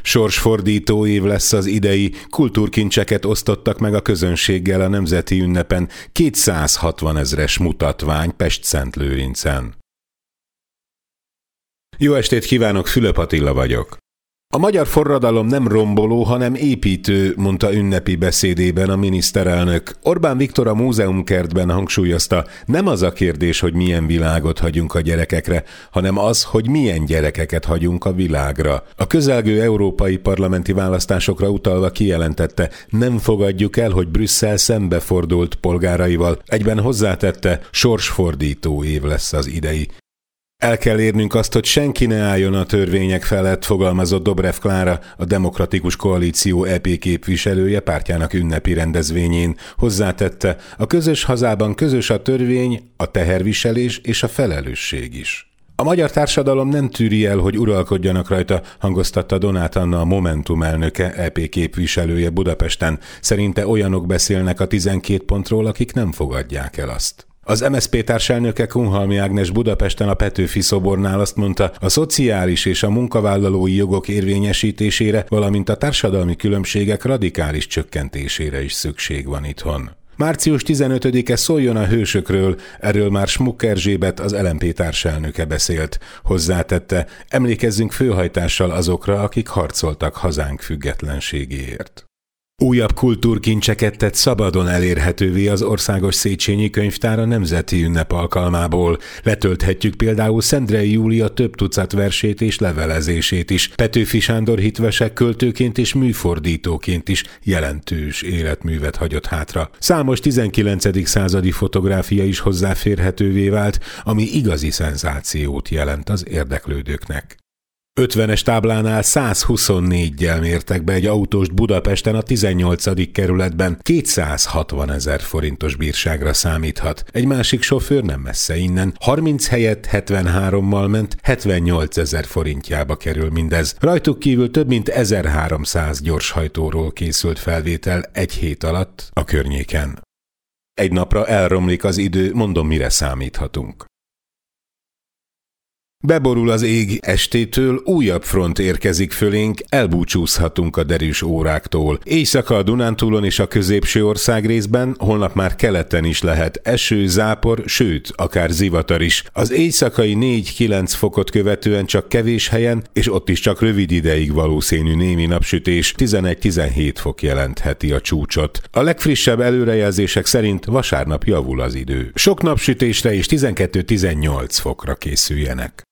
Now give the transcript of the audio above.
Sorsfordító év lesz az idei, kultúrkincseket osztottak meg a közönséggel a nemzeti ünnepen, 260 000-es mutatvány Pestszentlőrincen. Jó estét kívánok, Fülöp Attila vagyok. A magyar forradalom nem romboló, hanem építő, mondta ünnepi beszédében a miniszterelnök. Orbán Viktor a múzeumkertben hangsúlyozta, nem az a kérdés, hogy milyen világot hagyunk a gyerekekre, hanem az, hogy milyen gyerekeket hagyunk a világra. A közelgő európai parlamenti választásokra utalva kijelentette, nem fogadjuk el, hogy Brüsszel szembefordult polgáraival. Egyben hozzátette, sorsfordító év lesz az idei. El kell érnünk azt, hogy senki ne álljon a törvények felett, fogalmazott Dobrev Klára, a Demokratikus Koalíció EP képviselője pártjának ünnepi rendezvényén. Hozzátette, a közös hazában közös a törvény, a teherviselés és a felelősség is. A magyar társadalom nem tűri el, hogy uralkodjanak rajta, hangoztatta Donát Anna, a Momentum elnöke, EP képviselője Budapesten. Szerinte olyanok beszélnek a 12 pontról, akik nem fogadják el azt. Az MSZP társelnöke, Kunhalmi Ágnes Budapesten a Petőfi szobornál azt mondta, a szociális és a munkavállalói jogok érvényesítésére, valamint a társadalmi különbségek radikális csökkentésére is szükség van itthon. Március 15-e szóljon a hősökről, erről már Smuk Erzsébet, az LMP társelnöke beszélt. Hozzátette, emlékezzünk főhajtással azokra, akik harcoltak hazánk függetlenségéért. Újabb kultúrkincseket tett szabadon elérhetővé az Országos Széchenyi Könyvtár a nemzeti ünnep alkalmából. Letölthetjük például Szendrei Júlia több tucat versét és levelezését is. Petőfi Sándor hitvese költőként és műfordítóként is jelentős életművet hagyott hátra. Számos 19. századi fotográfia is hozzáférhetővé vált, ami igazi szenzációt jelent az érdeklődőknek. 50-es táblánál 124-jel mértek be egy autóst Budapesten a 18. kerületben. 260 000 forintos bírságra számíthat. Egy másik sofőr nem messze innen. 30 helyett 73-mal ment, 78 000 forintjába kerül mindez. Rajtuk kívül több mint 1300 gyorshajtóról készült felvétel egy hét alatt a környéken. Egy napra elromlik az idő, mondom, mire számíthatunk. Beborul az ég, estétől újabb front érkezik fölénk, elbúcsúzhatunk a derűs óráktól. Éjszaka a Dunántúlon és a középső országrészben, holnap már keleten is lehet eső, zápor, sőt, akár zivatar is. Az éjszakai 4-9 fokot követően csak kevés helyen, és ott is csak rövid ideig valószínű némi napsütés, 11-17 fok jelentheti a csúcsot. A legfrissebb előrejelzések szerint vasárnap javul az idő. Sok napsütésre és 12-18 fokra készüljenek.